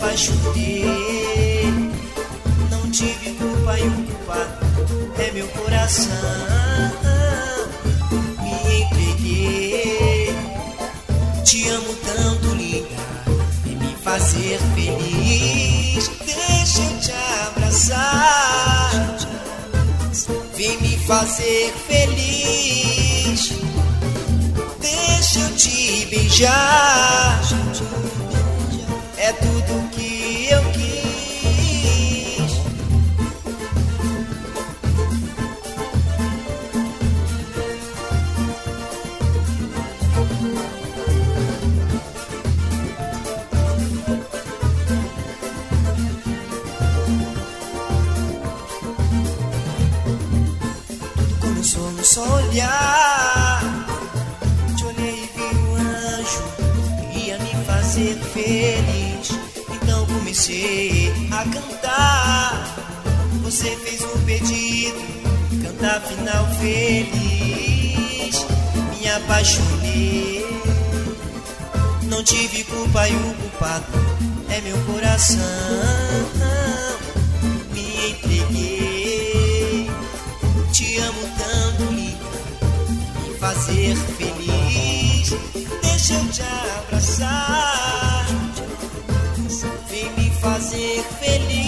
apaixonei. Não tive culpa e o culpado é meu coração. Me entreguei. Te amo tanto, linda, vem me fazer feliz. Deixa eu te abraçar, vem me fazer feliz. Deixa eu te beijar, é tudo que eu quis. Tudo começou no só olhar. Te olhei e vi um anjo que ia me fazer feliz. Então comecei a cantar. Você fez um pedido, cantar final feliz. Me apaixonei. Não tive culpa e o culpado é meu coração. Me entreguei. Te amo tanto, linda, me fazer feliz. Deixa eu te abraçar, vem me fazer feliz.